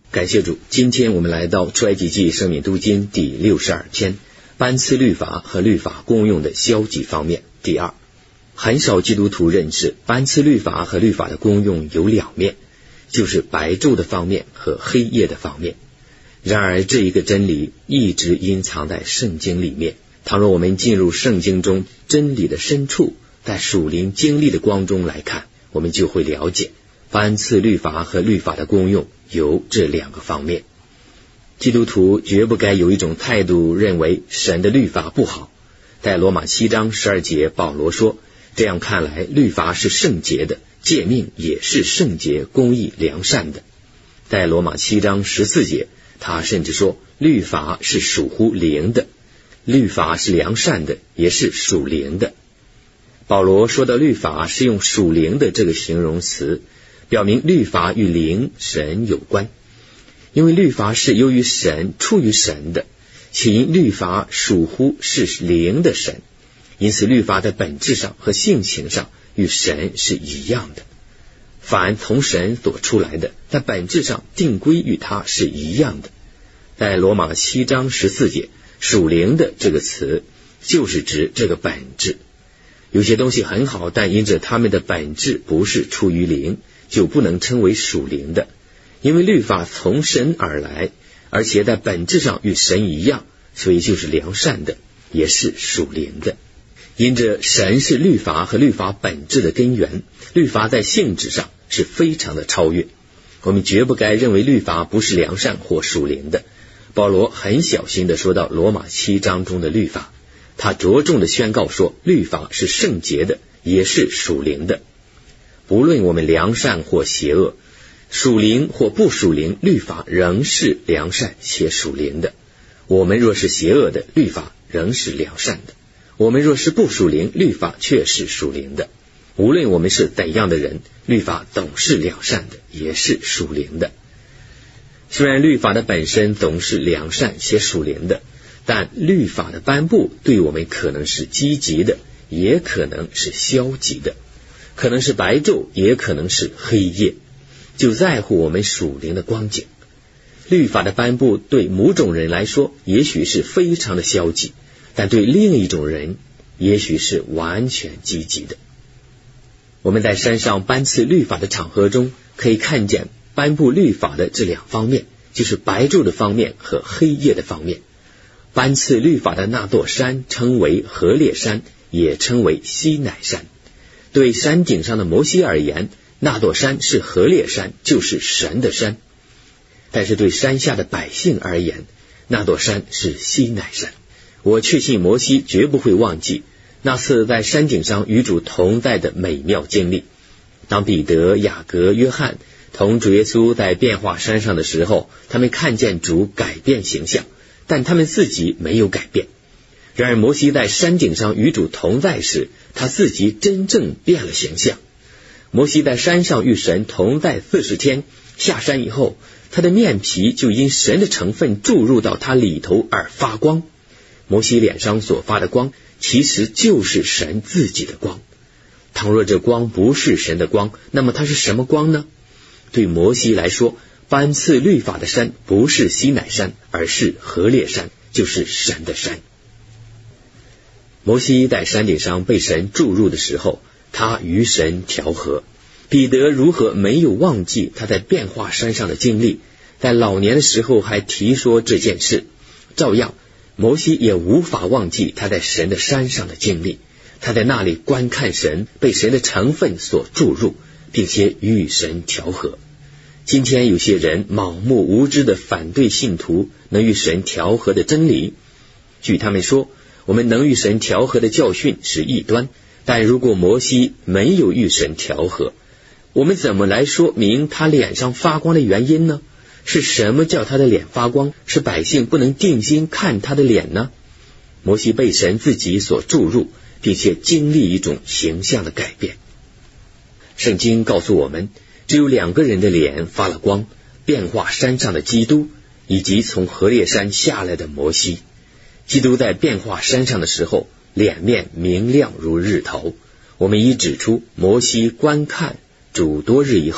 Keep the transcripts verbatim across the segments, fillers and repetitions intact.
感谢主，今天我们来到出埃及记生命读经第六十二篇，班次律法和律法功用的消极方面。第二，很少基督徒认识班次律法和律法的功用有两面，就是白昼的方面和黑夜的方面。然而这一个真理一直隐藏在圣经里面，倘若我们进入圣经中真理的深处，在属灵经历的光中来看，我们就会了解班次律法和律法的功用有这两个方面。基督徒绝不该有一种态度认为神的律法不好。在罗马七章十二节，保罗说，这样看来律法是圣洁的，诫命也是圣洁、公义、良善的。在罗马七章十四节，他甚至说律法是属乎灵的，律法是良善的，也是属灵的。保罗说到律法是用属灵的这个形容词，表明律法与灵神有关，因为律法是由于神出于神的，且因律法属乎是灵的神，因此律法的本质上和性情上与神是一样的。凡从神所出来的，在本质上定规与他是一样的。在罗马七章十四节，属灵的这个词就是指这个本质。有些东西很好，但因着它们的本质不是出于灵，就不能称为属灵的。因为律法从神而来，而且在本质上与神一样，所以就是良善的，也是属灵的。因着神是律法和律法本质的根源，律法在性质上是非常的超越。我们绝不该认为律法不是良善或属灵的。保罗很小心地说到罗马七章中的律法，他着重地宣告说，律法是圣洁的，也是属灵的。不论我们良善或邪恶，属灵或不属灵，律法仍是良善且属灵的。我们若是邪恶的，律法仍是良善的；我们若是不属灵，律法却是属灵的。无论我们是怎样的人，律法总是良善的，也是属灵的。虽然律法的本身总是良善且属灵的，但律法的颁布对我们可能是积极的，也可能是消极的，可能是白昼，也可能是黑夜，就在乎我们属灵的光景。律法的颁布对某种人来说也许是非常的消极，但对另一种人也许是完全积极的。我们在山上颁赐律法的场合中，可以看见颁布律法的这两方面，就是白昼的方面和黑夜的方面。颁赐律法的那座山称为何烈山，也称为西乃山。对山顶上的摩西而言，那座山是何烈山，就是神的山。但是对山下的百姓而言，那座山是西乃山。我确信摩西绝不会忘记那次在山顶上与主同在的美妙经历。当彼得、雅各、约翰同主耶稣在变化山上的时候，他们看见主改变形象，但他们自己没有改变。然而摩西在山顶上与主同在时，他自己真正变了形象。摩西在山上与神同在四十天，下山以后，他的面皮就因神的成分注入到他里头而发光。摩西脸上所发的光，其实就是神自己的光。倘若这光不是神的光，那么它是什么光呢？对摩西来说，颁赐律法的山不是西乃山，而是何烈山，就是神的山。摩西在山顶上被神注入的时候，他与神调和。彼得如何没有忘记他在变化山上的经历，在老年的时候还提说这件事。照样摩西也无法忘记他在神的山上的经历，他在那里观看神，被神的成分所注入，并且与神调和。今天有些人盲目无知的反对信徒能与神调和的真理。据他们说，我们能与神调和的教训是异端，但如果摩西没有与神调和，我们怎么来说明他脸上发光的原因呢？是什么叫他的脸发光？是百姓不能定睛看他的脸呢？摩西被神自己所注入，并且经历一种形象的改变。圣经告诉我们，只有两个人的脸发了光，变化山上的基督，以及从何烈山下来的摩西。基督在变化山上的时候，脸面明亮如日头。我们已指出，摩西观看主多日以后，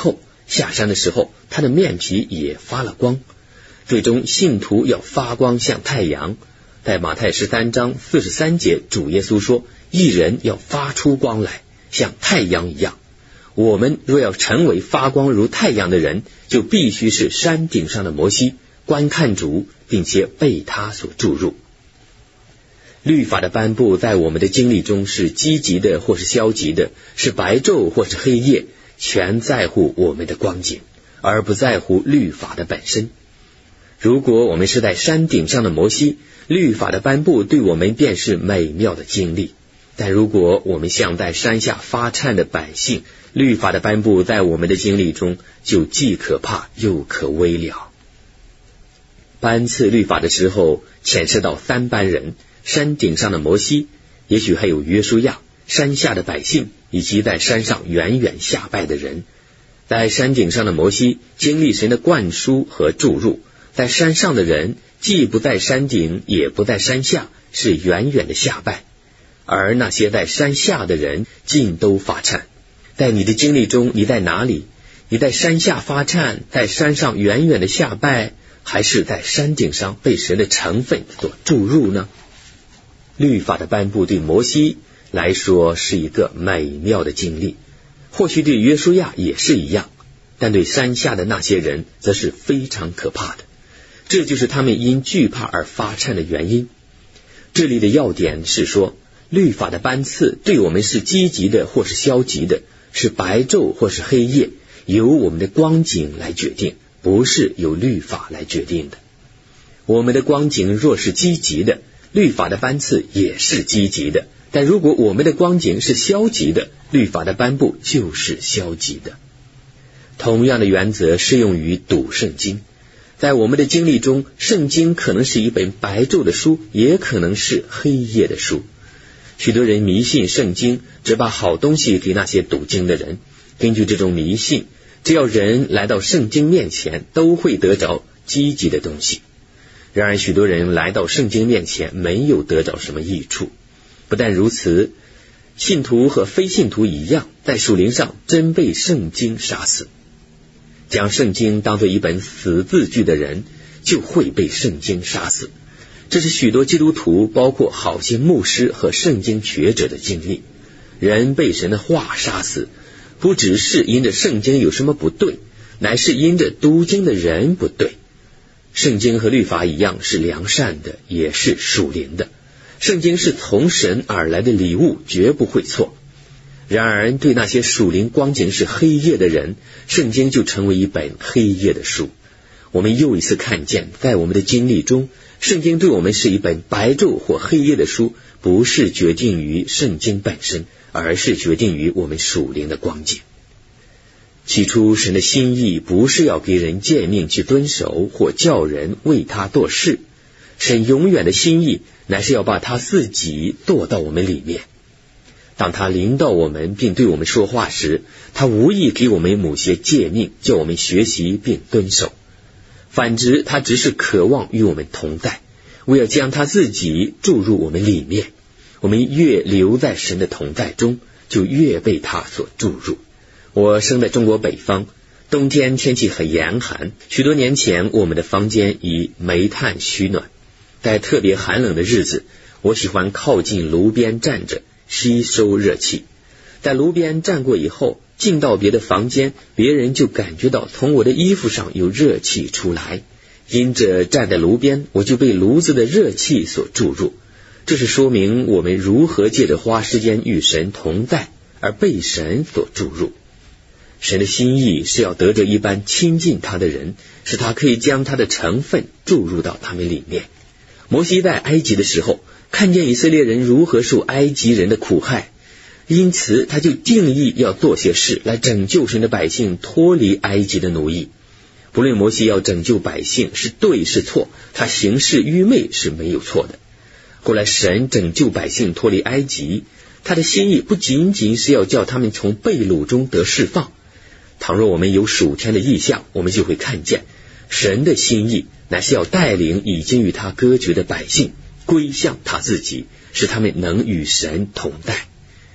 下山的时候，他的面皮也发了光。最终信徒要发光像太阳。在马太十三章四十三节，主耶稣说，义人要发出光来，像太阳一样。我们若要成为发光如太阳的人，就必须是山顶上的摩西，观看主，并且被他所注入。律法的颁布在我们的经历中是积极的或是消极的，是白昼或是黑夜，全在乎我们的光景，而不在乎律法的本身。如果我们是在山顶上的摩西，律法的颁布对我们便是美妙的经历；但如果我们像在山下发颤的百姓，律法的颁布在我们的经历中就既可怕又可微了。颁赐律法的时候牵涉到三班人：山顶上的摩西，也许还有约书亚，山下的百姓，以及在山上远远下拜的人。在山顶上的摩西经历神的灌输和注入，在山上的人既不在山顶也不在山下，是远远的下拜。而那些在山下的人尽都发颤。在你的经历中，你在哪里？你在山下发颤，在山上远远的下拜，还是在山顶上被神的成分所注入呢？律法的颁布对摩西来说是一个美妙的经历，或许对约书亚也是一样，但对山下的那些人则是非常可怕的。这就是他们因惧怕而发颤的原因。这里的要点是说，律法的颁赐对我们是积极的或是消极的，是白昼或是黑夜，由我们的光景来决定，不是由律法来决定的。我们的光景若是积极的，律法的颁赐也是积极的；但如果我们的光景是消极的，律法的颁布就是消极的。同样的原则适用于读圣经。在我们的经历中，圣经可能是一本白昼的书，也可能是黑夜的书。许多人迷信圣经，只把好东西给那些读经的人。根据这种迷信，只要人来到圣经面前，都会得着积极的东西。然而许多人来到圣经面前，没有得着什么益处。不但如此，信徒和非信徒一样，在属灵上真被圣经杀死。将圣经当作一本死字句的人，就会被圣经杀死。这是许多基督徒，包括好些牧师和圣经学者的经历。人被神的话杀死，不只是因着圣经有什么不对，乃是因着读经的人不对。圣经和律法一样是良善的，也是属灵的。圣经是从神而来的礼物，绝不会错。然而对那些属灵光景是黑夜的人，圣经就成为一本黑夜的书。我们又一次看见，在我们的经历中，圣经对我们是一本白昼或黑夜的书，不是决定于圣经本身，而是决定于我们属灵的光景。起初神的心意不是要给人诫命去遵守，或叫人为他做事。神永远的心意乃是要把他自己堕到我们里面。当他临到我们并对我们说话时，他无意给我们某些诫命，叫我们学习并遵守。反之，他只是渴望与我们同在，为要将他自己注入我们里面。我们越留在神的同在中，就越被他所注入。我生在中国北方，冬天天气很严寒。许多年前，我们的房间以煤炭取暖。在特别寒冷的日子，我喜欢靠近炉边站着，吸收热气。在炉边站过以后，进到别的房间，别人就感觉到从我的衣服上有热气出来。因着站在炉边，我就被炉子的热气所注入。这是说明我们如何借着花时间与神同在，而被神所注入。神的心意是要得着一般亲近他的人，使他可以将他的成分注入到他们里面。摩西在埃及的时候，看见以色列人如何受埃及人的苦害，因此他就定义要做些事来拯救神的百姓脱离埃及的奴役。不论摩西要拯救百姓是对是错，他行事愚昧是没有错的。后来神拯救百姓脱离埃及，他的心意不仅仅是要叫他们从被掳中得释放。倘若我们有属天的意象，我们就会看见神的心意乃是要带领已经与他隔绝的百姓归向他自己，使他们能与神同在。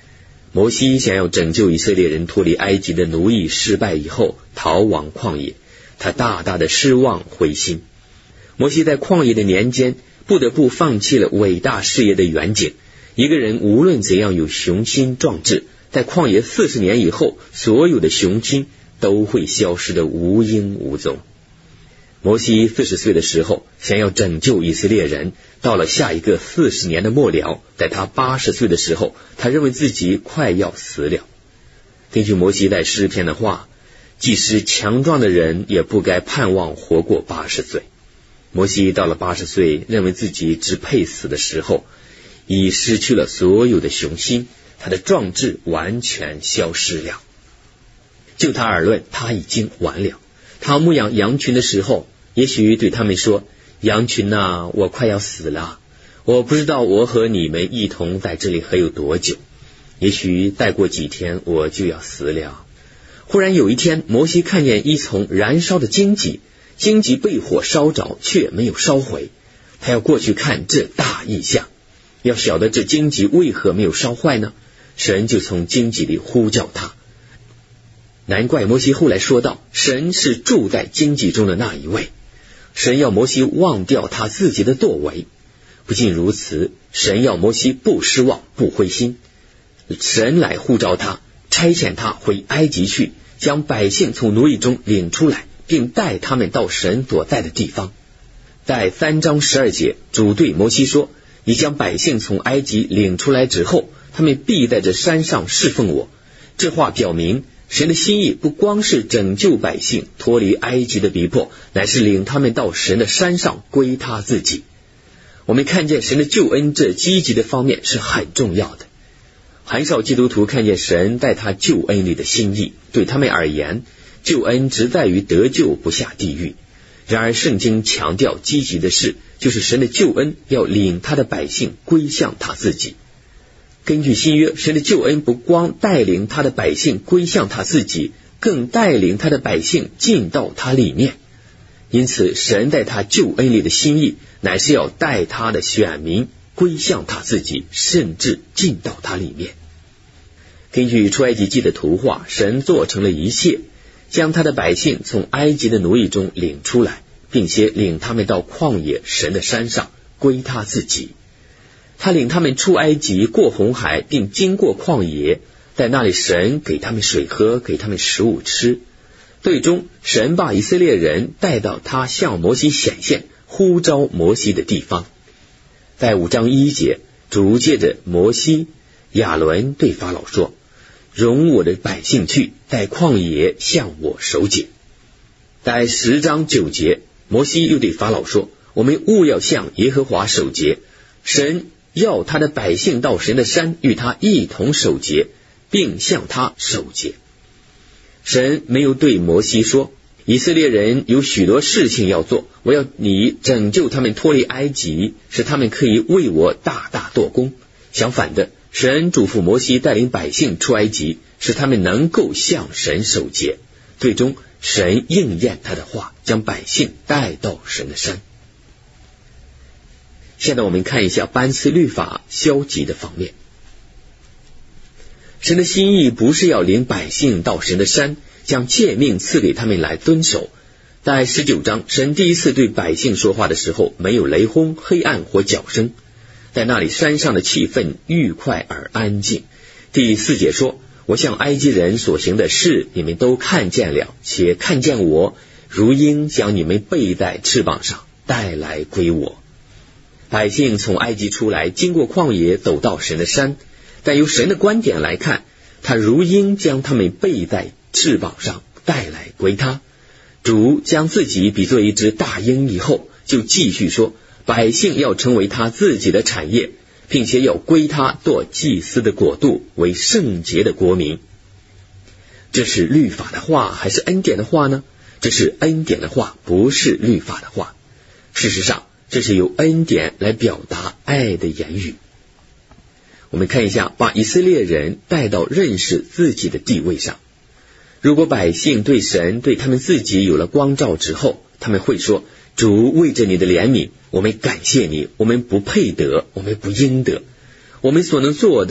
摩西想要拯救以色列人脱离埃及的奴役失败以后，逃往旷野，他大大的失望灰心。摩西在旷野的年间不得不放弃了伟大事业的远景。一个人无论怎样有雄心壮志，在旷野四十年以后，所有的雄心都会消失得无影无踪。摩西四十岁的时候想要拯救以色列人，到了下一个四十年的末了，在他八十岁的时候，他认为自己快要死了。根据摩西在诗篇的话，即使强壮的人也不该盼望活过八十岁。摩西到了八十岁，认为自己只配死的时候，已失去了所有的雄心，他的壮志完全消失了。就他而论，他已经完了。他牧养羊群的时候，也许对他们说，羊群啊，我快要死了，我不知道我和你们一同在这里还有多久，也许再过几天我就要死了。忽然有一天，摩西看见一丛燃烧的荆棘，荆棘被火烧着，却没有烧毁。他要过去看这大异象，要晓得这荆棘为何没有烧坏呢？神就从荆棘里呼叫他。难怪摩西后来说道，神是住在荆棘中的那一位。神要摩西忘掉他自己的作为。不仅如此，神要摩西不失望不灰心。神来呼召他，差遣他回埃及去，将百姓从奴役中领出来，并带他们到神所在的地方。在三章十二节，主对摩西说，你将百姓从埃及领出来之后，他们必在这山上侍奉我。这话表明，神的心意不光是拯救百姓脱离埃及的逼迫，乃是领他们到神的山上归他自己。我们看见神的救恩这积极的方面是很重要的。很少基督徒看见神在他救恩里的心意，对他们而言，救恩只在于得救不下地狱。然而圣经强调积极的事，就是神的救恩要领他的百姓归向他自己。根据新约，神的救恩不光带领他的百姓归向他自己，更带领他的百姓进到他里面。因此神在他救恩里的心意，乃是要带他的选民归向他自己，甚至进到他里面。根据出埃及记的图画，神做成了一切，将他的百姓从埃及的奴役中领出来，并且领他们到旷野神的山上归他自己。他领他们出埃及，过红海，并经过旷野，在那里神给他们水喝，给他们食物吃。最终神把以色列人带到他向摩西显现呼召摩西的地方。在五章一节，主借着摩西亚伦对法老说，容我的百姓去，在旷野向我守节。在十章九节，摩西又对法老说，我们务要向耶和华守节，神要他的百姓到神的山与他一同守节，并向他守节。神没有对摩西说，以色列人有许多事情要做，我要你拯救他们脱离埃及，使他们可以为我大大做工。相反的，神嘱咐摩西带领百姓出埃及，使他们能够向神守节。最终神应验他的话，将百姓带到神的山。现在我们看一下颁赐律法消极的方面。神的心意不是要领百姓到神的山，将诫命赐给他们来遵守。在十九章，神第一次对百姓说话的时候，没有雷轰、黑暗或角声，在那里山上的气氛愉快而安静。第四节说，我向埃及人所行的事你们都看见了，且看见我如鹰将你们背在翅膀上带来归我。百姓从埃及出来，经过旷野，走到神的山，但由神的观点来看，他如鹰将他们背在翅膀上带来归他。主将自己比作一只大鹰以后，就继续说，百姓要成为他自己的产业，并且要归他做祭司的国度，为圣洁的国民。这是律法的话还是恩典的话呢？这是恩典的话，不是律法的话。事实上这是由恩典来表达爱的言语。我们看一下，把以色列人带到认识自己的地位上。如果百姓对神对他们自己有了光照之后，他们会说，主为着你的怜悯，我们感谢你，我们不配得，我们不应得，我们所能做的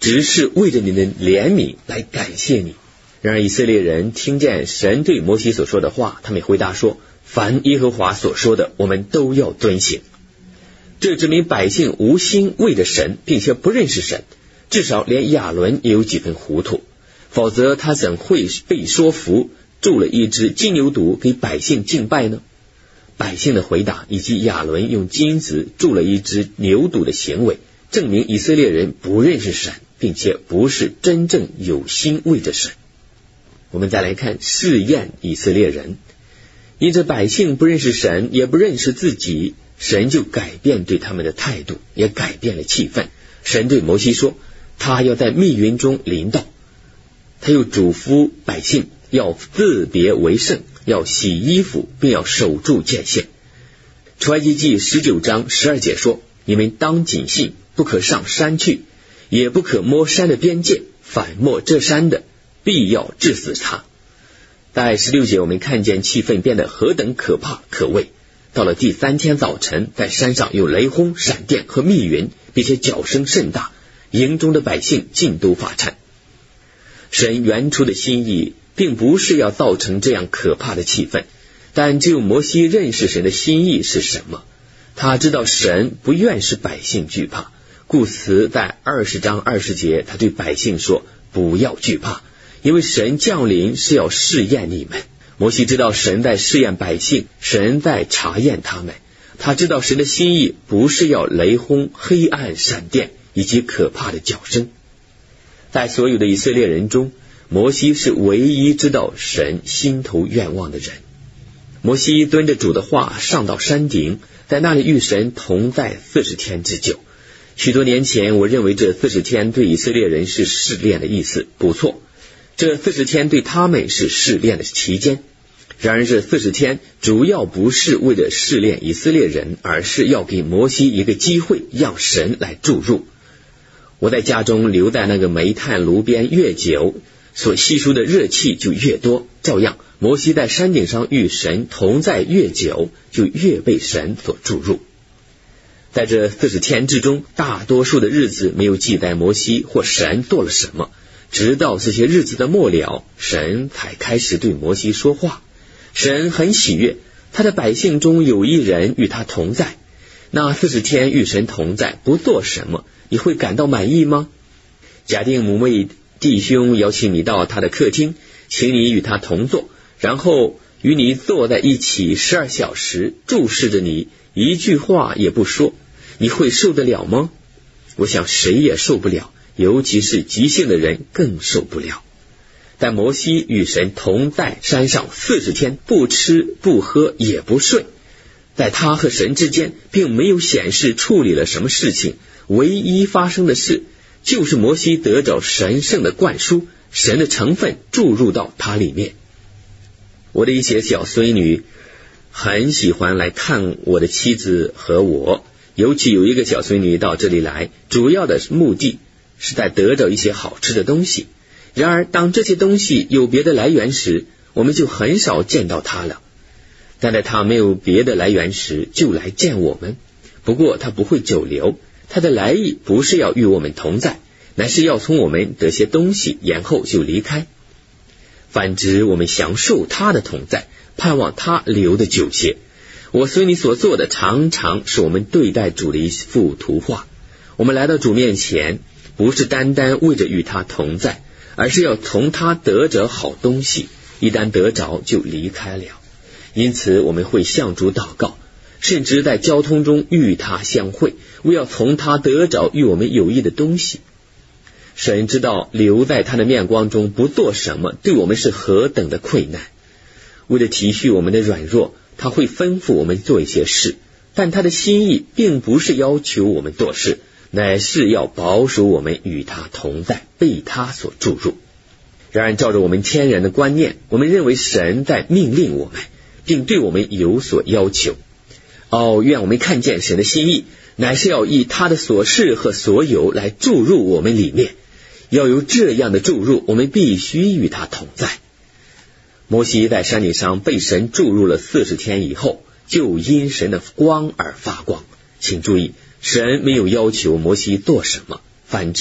只是为着你的怜悯来感谢你。然而以色列人听见神对摩西所说的话，他们回答说，凡耶和华所说的，我们都要遵行。这证明百姓无心为着神，并且不认识神，至少连亚伦也有几分糊涂，否则他怎会被说服铸了一只金牛犊给百姓敬拜呢？百姓的回答以及亚伦用金子铸了一只牛犊的行为，证明以色列人不认识神，并且不是真正有心为着神。我们再来看试验以色列人，因着百姓不认识神，也不认识自己，神就改变对他们的态度，也改变了气氛。神对摩西说，他要在密云中临到，他又嘱咐百姓要自别为圣，要洗衣服，并要守住界限。出埃及记十九章十二节说，你们当谨信，不可上山去，也不可摸山的边界，反摸这山的，必要治死他。在十六节我们看见气氛变得何等可怕可畏。到了第三天早晨，在山上有雷轰、闪电和密云，并且角声甚大，营中的百姓尽都发颤。神原初的心意并不是要造成这样可怕的气氛，但只有摩西认识神的心意是什么。他知道神不愿使百姓惧怕，故此在二十章二十节他对百姓说，不要惧怕，因为神降临是要试验你们。摩西知道神在试验百姓，神在查验他们。他知道神的心意不是要雷轰、黑暗、闪电以及可怕的角声。在所有的以色列人中，摩西是唯一知道神心头愿望的人。摩西遵着主的话上到山顶，在那里与神同在四十天之久。许多年前我认为这四十天对以色列人是试炼的意思，不错，这四十天对他们是试炼的期间。然而这四十天主要不是为了试炼以色列人，而是要给摩西一个机会，让神来注入。我在家中留在那个煤炭炉边越久，所吸收的热气就越多，照样摩西在山顶上与神同在越久，就越被神所注入。在这四十天之中，大多数的日子没有记载摩西或神做了什么，直到这些日子的末了，神才开始对摩西说话。神很喜悦，他的百姓中有一人与他同在。那四十天与神同在，不做什么，你会感到满意吗？假定某位弟兄邀请你到他的客厅，请你与他同坐，然后与你坐在一起十二小时，注视着你，一句话也不说，你会受得了吗？我想谁也受不了，尤其是急性的人更受不了。但摩西与神同在山上四十天，不吃不喝也不睡，在他和神之间并没有显示处理了什么事情，唯一发生的事就是摩西得着神圣的灌输，神的成分注入到他里面。我的一些小孙女很喜欢来看我的妻子和我，尤其有一个小孙女到这里来，主要的目的是在得着一些好吃的东西。然而当这些东西有别的来源时，我们就很少见到她了。但在她没有别的来源时，就来见我们。不过她不会久留，她的来意不是要与我们同在，乃是要从我们得些东西，然后就离开。反之，我们享受她的同在，盼望她留的久些。我随你所做的常常是我们对待主的一幅图画。我们来到主面前，不是单单为着与他同在，而是要从他得着好东西，一旦得着就离开了。因此我们会向主祷告，甚至在交通中与他相会，为要从他得着与我们有益的东西。神知道留在他的面光中不做什么对我们是何等的困难，为了体恤我们的软弱，他会吩咐我们做一些事，但他的心意并不是要求我们做事，乃是要保守我们与他同在，被他所注入。然而照着我们天然的观念，我们认为神在命令我们，并对我们有所要求。哦，愿我们看见神的心意，乃是要以他的所事和所有来注入我们里面。要有这样的注入，我们必须与他同在。摩西在山顶上被神注入了四十天以后，就因神的光而发光。请注意，神没有要求摩西做什么，反之，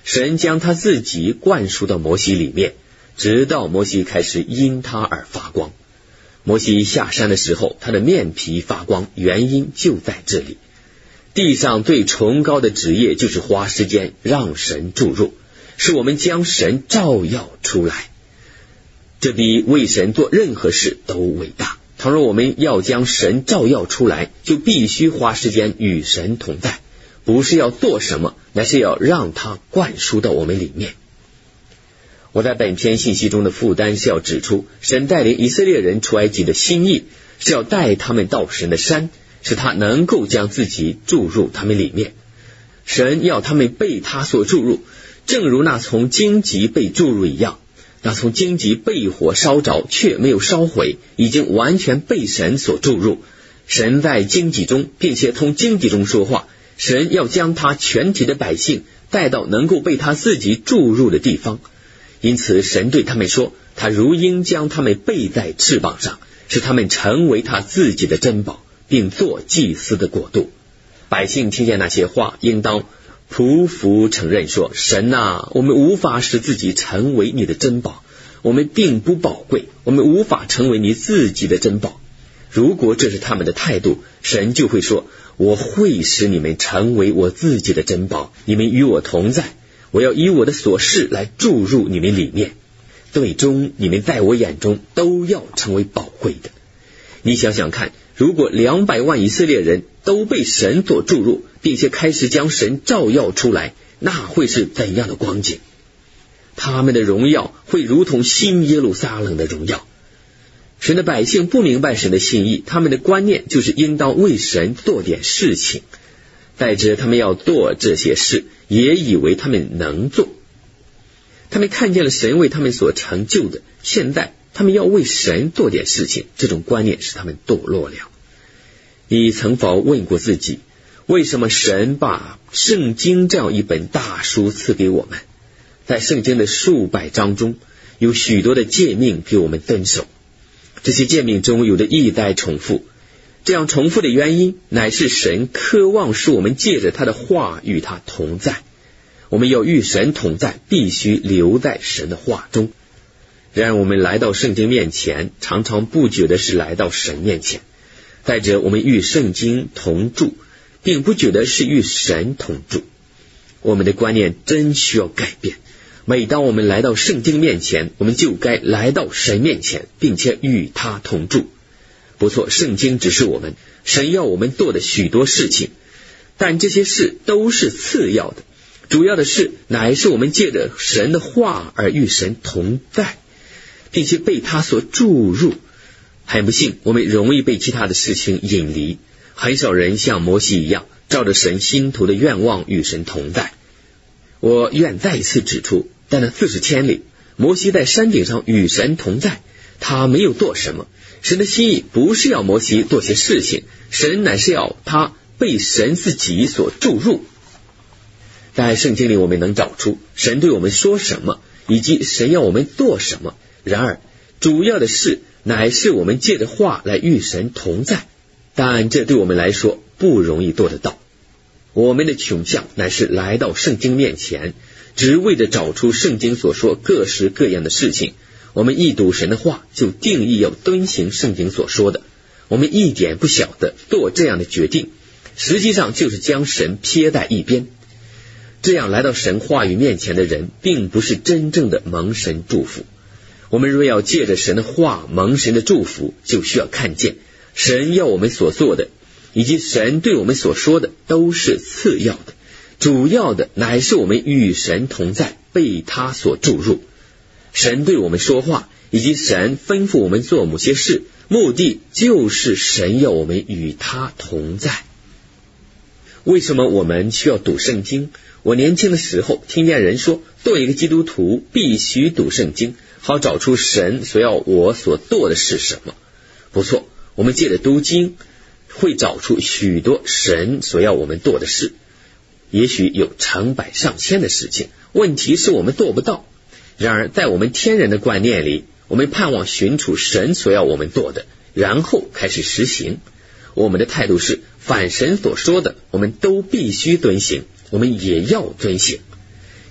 神将他自己灌输到摩西里面，直到摩西开始因他而发光。摩西下山的时候，他的面皮发光，原因就在这里。地上最崇高的职业就是花时间让神注入，是我们将神照耀出来，这比为神做任何事都伟大。倘若我们要将神照耀出来，就必须花时间与神同在，不是要做什么，乃是要让他灌输到我们里面。我在本篇信息中的负担是要指出，神带领以色列人出埃及的心意是要带他们到神的山，使他能够将自己注入他们里面。神要他们被他所注入，正如那从荆棘被注入一样。那从荆棘被火烧着却没有烧毁，已经完全被神所注入。神在荆棘中，并且从荆棘中说话。神要将他全体的百姓带到能够被他自己注入的地方。因此神对他们说，他如鹰将他们背在翅膀上，使他们成为他自己的珍宝，并做祭司的国度。百姓听见那些话，应当匍匐承认说，神啊，我们无法使自己成为你的珍宝，我们并不宝贵，我们无法成为你自己的珍宝。如果这是他们的态度，神就会说，我会使你们成为我自己的珍宝，你们与我同在，我要以我的所示来注入你们里面，最终你们在我眼中都要成为宝贵的。你想想看，如果两百万以色列人都被神所注入，并且开始将神照耀出来，那会是怎样的光景？他们的荣耀会如同新耶路撒冷的荣耀。神的百姓不明白神的心意，他们的观念就是应当为神做点事情，带着他们要做这些事，也以为他们能做。他们看见了神为他们所成就的，现在他们要为神做点事情，这种观念使他们堕落了。你曾否问过自己，为什么神把圣经这样一本大书赐给我们？在圣经的数百章中，有许多的诫命给我们遵守，这些诫命中有的一再重复，这样重复的原因乃是神渴望使我们借着他的话与他同在。我们要与神同在，必须留在神的话中。然而我们来到圣经面前，常常不觉得是来到神面前。再者，我们与圣经同住，并不觉得是与神同住。我们的观念真需要改变。每当我们来到圣经面前，我们就该来到神面前，并且与他同住。不错，圣经指示我们，神要我们做的许多事情，但这些事都是次要的，主要的事乃是我们借着神的话而与神同在，并且被他所注入。很不幸，我们容易被其他的事情引离，很少人像摩西一样照着神心头的愿望与神同在。我愿再一次指出，在那四十千里，摩西在山顶上与神同在，他没有做什么。神的心意不是要摩西做些事情，神乃是要他被神自己所注入。在圣经里我们能找出神对我们说什么，以及神要我们做什么。然而主要的事乃是我们借着话来与神同在，但这对我们来说不容易做得到。我们的倾向乃是来到圣经面前，只为着找出圣经所说各式各样的事情。我们一读神的话，就定义要遵行圣经所说的。我们一点不晓得做这样的决定，实际上就是将神撇在一边。这样来到神话语面前的人，并不是真正的蒙神祝福。我们若要借着神的话蒙神的祝福，就需要看见神要我们所做的，以及神对我们所说的都是次要的，主要的乃是我们与神同在，被他所注入。神对我们说话，以及神吩咐我们做某些事，目的就是神要我们与他同在。为什么我们需要读圣经？我年轻的时候听见人说，做一个基督徒必须读圣经，好找出神所要我所做的是什么。不错，我们借着读经会找出许多神所要我们做的事，也许有成百上千的事情，问题是我们做不到。然而在我们天然的观念里，我们盼望寻出神所要我们做的，然后开始实行。我们的态度是，凡神所说的我们都必须遵行，我们也要遵行。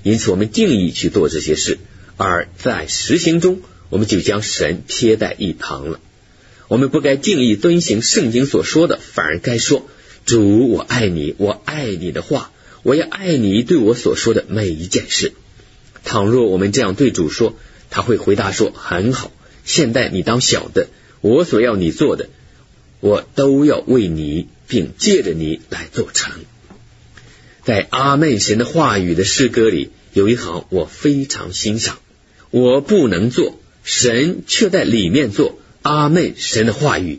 因此我们定义去做这些事，而在实行中我们就将神撇在一旁了。我们不该定义遵行圣经所说的，反而该说，主，我爱你，我爱你的话，我也爱你对我所说的每一件事。倘若我们这样对主说，他会回答说，很好，现在你当晓得，我所要你做的，我都要为你，并借着你来做成。在阿们神的话语的诗歌里，有一行我非常欣赏，我不能做，神却在里面做，阿们神的话语。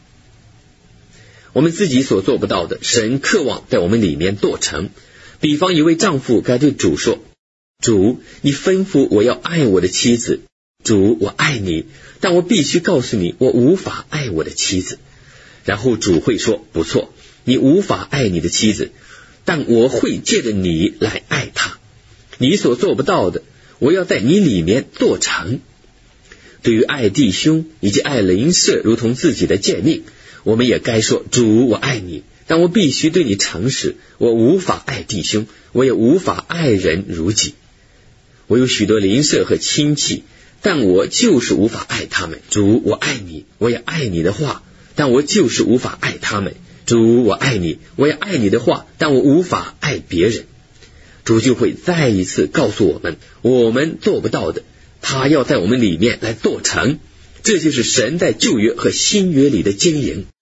我们自己所做不到的，神渴望在我们里面做成。比方一位丈夫该对主说，主，你吩咐我要爱我的妻子，主，我爱你，但我必须告诉你，我无法爱我的妻子。然后主会说，不错，你无法爱你的妻子，但我会借着你来爱她。你所做不到的，我要在你里面做成。对于爱弟兄以及爱邻舍如同自己的诫命，我们也该说，主，我爱你，但我必须对你诚实，我无法爱弟兄，我也无法爱人如己。我有许多邻舍和亲戚，但我就是无法爱他们。主，我爱你，我也爱你的话，但我就是无法爱他们。主，我爱你，我也爱你的话，但我无法爱别人。主就会再一次告诉我们，我们做不到的，他要在我们里面来做成。这就是神在旧约和新约里的经营。